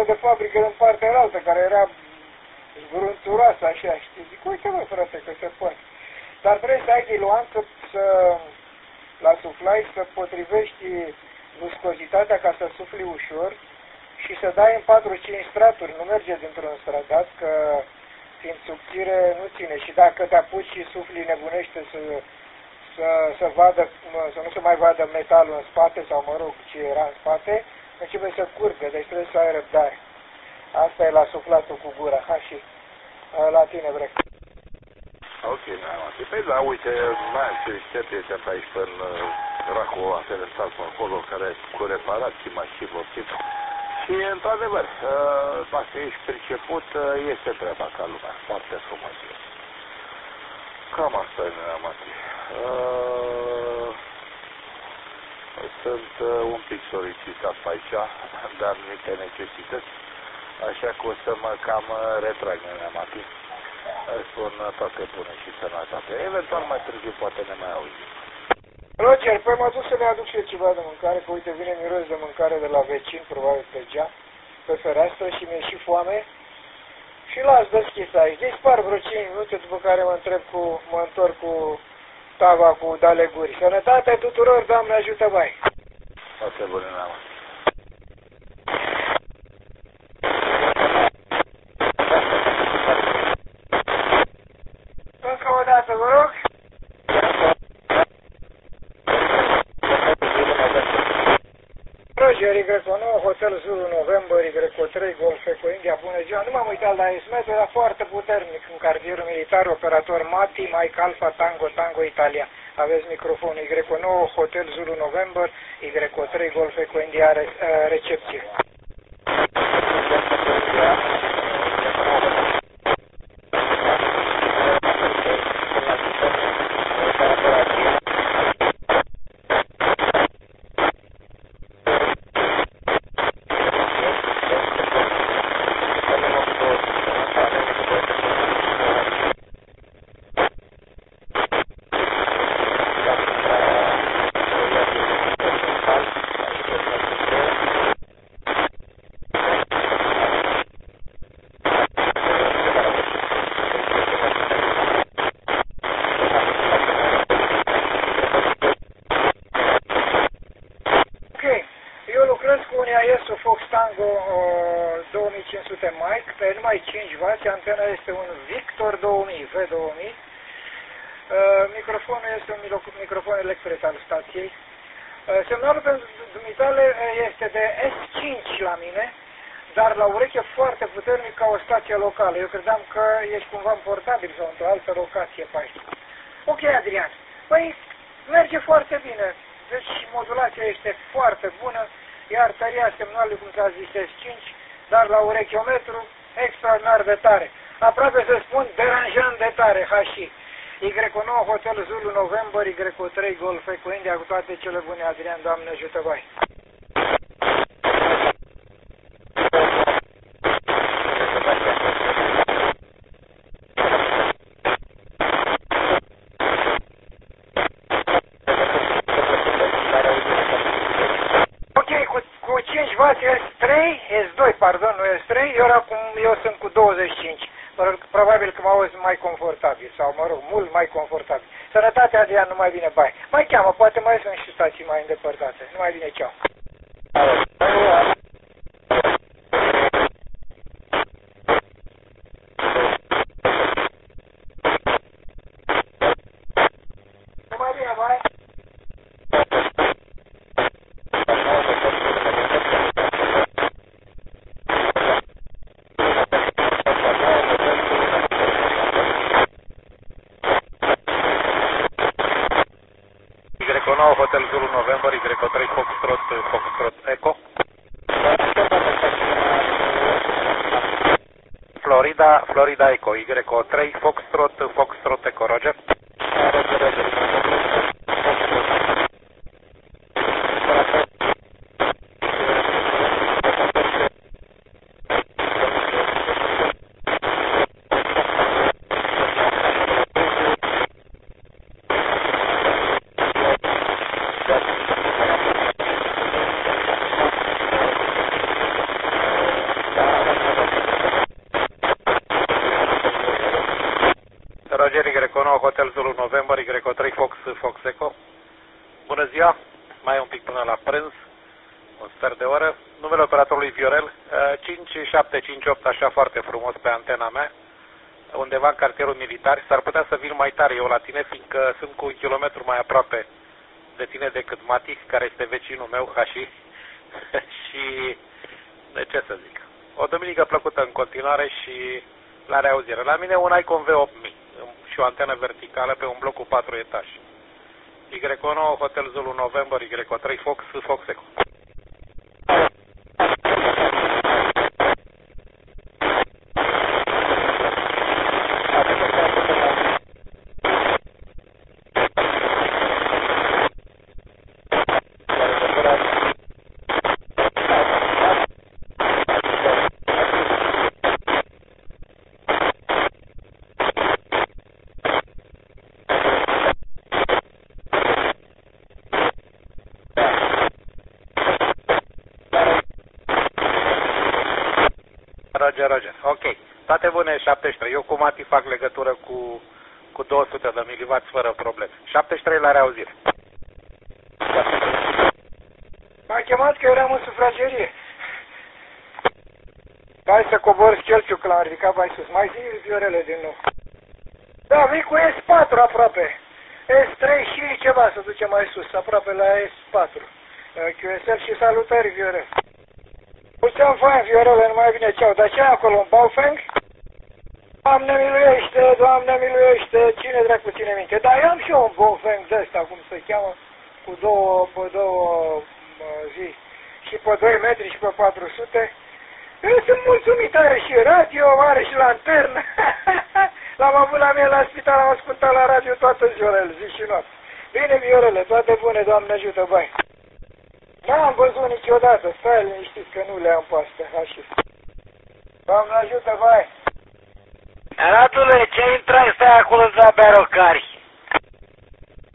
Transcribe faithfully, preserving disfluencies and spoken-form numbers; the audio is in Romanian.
de fabrică în partea altă, care era zgrunturoasă așa, știi? Zic, uite mă, frate, că se poate. Dar trebuie să ai diluanță să, la suflai, să potrivești viscozitatea ca să sufli ușor și să dai în patru cinci straturi, nu merge dintr-un stradat, că fiind subțire nu ține. Și dacă te apuci și sufli nebunește să, să, să, vadă, să nu se mai vadă metalul în spate sau, mă rog, ce era în spate, începe să curgă, deci trebuie să ai răbdare. Asta e la suflatul cu gura. Ha, și la tine, vrei. Ok, n-am atât. Păi da, uite, mai am și prieteni pe aici, în Racul Aferențat, acolo, care cu reparații mai și vopsit. Și, într-adevăr, dacă ești priceput, este treaba ca lumea. Foarte frumos. Cam asta e, n-am atât. Sunt un pic solicitat pe aici, de anumite necesități, așa că o să mă cam retrag, n-am atât. Spun toate bune și sănătate. Eventual mai târziu poate ne mai auzim. Roger, păi mă duc să le aduc și eu ceva de mâncare, că uite vine miros de mâncare de la vecin, probabil pe geam, pe fereastră și mi-e și foame. Și las deschis aici. Dispar vreo cinci minute, după care mă întreb cu, mă întorc cu tava cu daleguri. Sănătate tuturor, Doamne ajută, bai! Toate bune, n-am. Încă o dată, vă rog. Roger, Y nouă, Hotel Zulu November, Y trei, Golf Eco India, bună ziua. Nu m-am uitat la esmetul, era foarte puternic în cartierul militar, operator Mati, Mike Alpha, Tango, Tango, Italia. Aveți microfonul Y nouă, Hotel Zulu November, Y trei, Golf Eco India, re, uh, recepție. Fox Tango uh, două mii cinci sute Mike, pe numai cinci wați, antena este un Victor două mii, V două mii, uh, microfonul este un microfon electret al stației. Uh, semnalul pentru dumitale este de S cinci la mine, dar la ureche foarte puternic ca o stație locală. Eu credeam că ești cumva în portabil sau într-o altă locație pe aici. Ok, Adrian, păi merge foarte bine, deci modulația este foarte bună. Iar tăria semnalului, cum s-a zis, S cinci, dar la urechiometru extraordinar de tare. Aproape să spun deranjant de tare, H I. Y nouă, Hotel Zulu November, Y trei, Golf Eco India, cu toate cele bune, Adrian, Doamne ajută, bai. S trei, S doi, pardon, nu S trei, eu, acum, eu sunt cu douăzeci și cinci. Probabil că mă auzi mai confortabil, sau mă rog, mult mai confortabil. Sănătatea de ea nu mai vine, bai. Mai cheamă, poate mai sunt și stații mai îndepărtate. Nu mai vine, ceau. Nu mai vine, bai. Hotel Zulu November, Y trei, Foxtrot, Foxtrot Echo. Florida, Florida Echo, Y trei, Foxtrot, Foxtrot Echo, Roger. Roger, Y nouă, Hotel Zulu November, Y trei, Fox, Fox Echo. Bună ziua, mai e un pic până la prânz, un sfert de oră. Numele operatorului Viorel, cinci șapte cinci opt, așa foarte frumos pe antena mea, undeva în cartierul militar. S-ar putea să vin mai tare eu la tine, fiindcă sunt cu un kilometru mai aproape de tine decât Mati, care este vecinul meu, Hashi. Și, de ce să zic, o duminică plăcută în continuare și la reauzire. La mine un Icon V opt mii și o antenă verticală pe un bloc cu patru etaje. Y nouă, Hotel Zulu November, Y trei, Fox, Fox Echo. Roger, Roger. Ok. Toate bune, șaptezeci și trei. Eu cu Mati fac legătură cu, cu două sute de miliwatt fără probleme. șaptezeci și trei la reauzire. M-a chemat că eram în sufragerie. Hai să cobor Celsiu, că l-am ridicat mai sus. Mai zi Viorele din nou. Da, vii cu S patru aproape. S trei și ceva să duce mai sus, aproape la S patru. Q S L și salutări, Viorel. Puteam fain, Viorele, nu mai vine ceau. Dar ce acolo, un Baofeng? Doamne miluiește, Doamne miluiește, cine dracu ține minte? Dar eu am și eu un Baofeng de ăsta, cum se cheamă, cu două, pe două zi și pe doi metri și pe patru sute. Eu sunt mulțumit, are și radio, are și lanternă. L-am avut la mine la spital, am ascultat la radio toată ziua, zi și noapte. Bine, Viorele, toate bune, Doamne ajută, bai. N-am văzut niciodată, stai liniștit că nu le am pe astea, așa. Doamne ajută, bai. Radule, ce intrai, stai acolo de la Berocari?